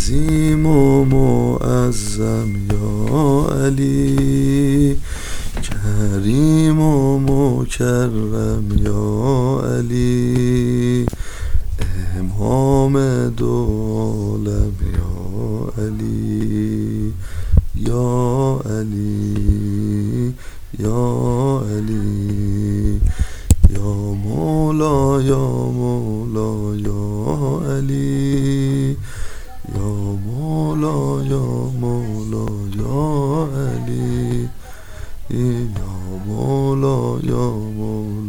عظیم و معظم یا علی، کریم و مکرم یا علی، امام دو عالم یا علی، یا علی، یا علی، یا مولا یا مولا یا علی، یا مولا یا مولا یا علی، یا مولا یا مولا